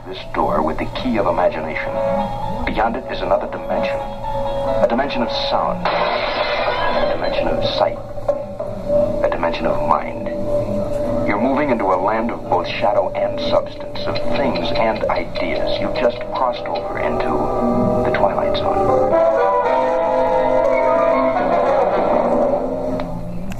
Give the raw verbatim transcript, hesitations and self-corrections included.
this door with the key of imagination. Beyond it is another dimension. A dimension of sound. A dimension of sight. A dimension of mind. You're moving into a land of both shadow and substance, of things and ideas. You've just crossed over into